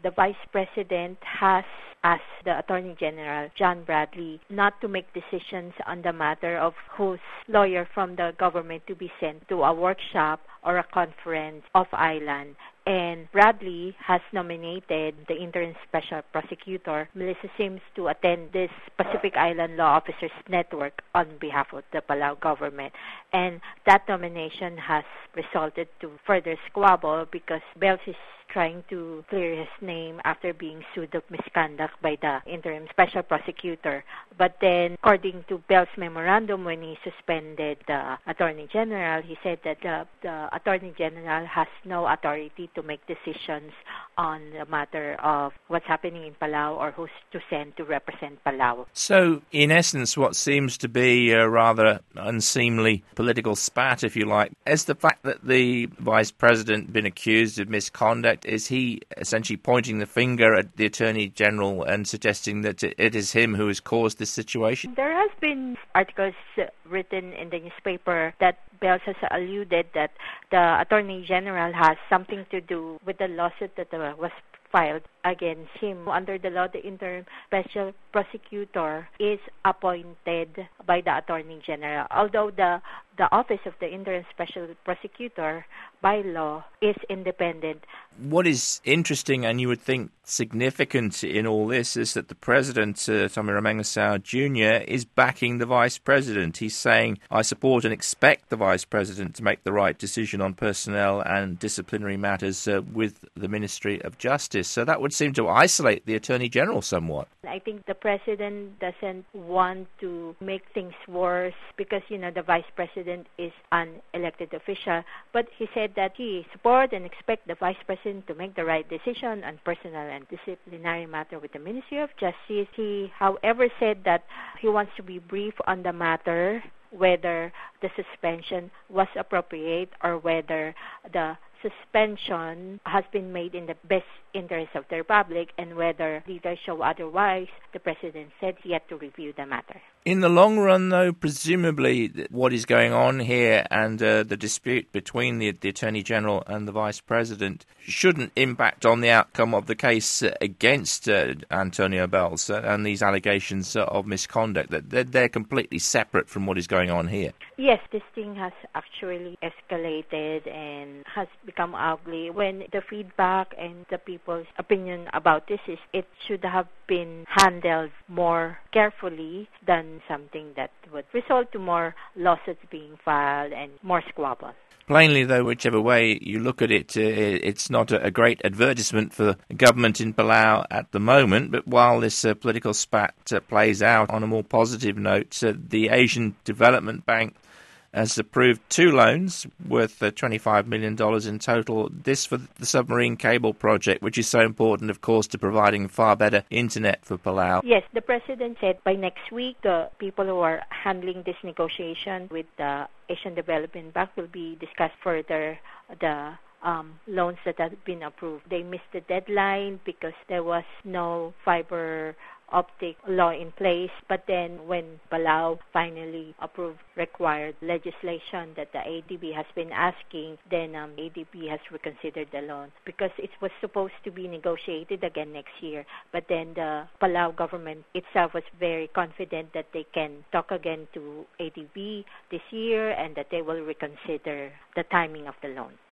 the Vice President has asked the Attorney General, John Bradley, not to make decisions on the matter of whose lawyer from the government to be sent to a workshop or a conference off island. And Bradley has nominated the interim special prosecutor, Melissa Sims, to attend this Pacific Island Law Officers Network on behalf of the Palau government. And that nomination has resulted to further squabble because Bells is trying to clear his name after being sued of misconduct by the interim special prosecutor. But then, according to Bell's memorandum, when he suspended the Attorney General, he said that the Attorney General has no authority to make decisions on the matter of what's happening in Palau or who's to send to represent Palau. So, in essence, what seems to be a rather unseemly political spat, if you like, is the fact that the Vice President been accused of misconduct. Is he essentially pointing the finger at the Attorney General and suggesting that it is him who has caused this situation? There has been articles written in the newspaper that Bells has alluded that the Attorney General has something to do with the lawsuit that was filed against him. Under the law, the interim special prosecutor is appointed by the Attorney General, although the office of the interim special prosecutor by law is independent. What is interesting, and you would think significant in all this, is that the President, Tommy Romengasau Jr., is backing the Vice President. He's saying, I support and expect the Vice President to make the right decision on personnel and disciplinary matters with the Ministry of Justice. So that would seem to isolate the Attorney General somewhat. I think the President doesn't want to make things worse because, the Vice President is an elected official. But he said that he support and expect the Vice President to make the right decision on personal and disciplinary matter with the Ministry of Justice. He, however, said that he wants to be brief on the matter, whether the suspension was appropriate or whether the suspension has been made in the best interest of the Republic, and whether leaders show otherwise, the President said he had to review the matter. In the long run, though, presumably what is going on here and the dispute between the Attorney General and the Vice President shouldn't impact on the outcome of the case against Antonio Bells and these allegations of misconduct. That they're completely separate from what is going on here. Yes, this thing has actually escalated and has become ugly. When the feedback and the people's opinion about this is it should have been handled more carefully than something that would result to more lawsuits being filed and more squabbles. Plainly, though, whichever way you look at it, it's not a great advertisement for the government in Palau at the moment. But while this political spat plays out on a more positive note, the Asian Development Bank has approved 2 loans worth $25 million in total. This for the submarine cable project, which is so important, of course, to providing far better internet for Palau. Yes, the President said by next week, the people who are handling this negotiation with the Asian Development Bank will be discussed further the loans that have been approved. They missed the deadline because there was no fiber optic law in place, but then when Palau finally approved required legislation that the ADB has been asking, then ADB has reconsidered the loan because it was supposed to be negotiated again next year, but then the Palau government itself was very confident that they can talk again to ADB this year and that they will reconsider the timing of the loan.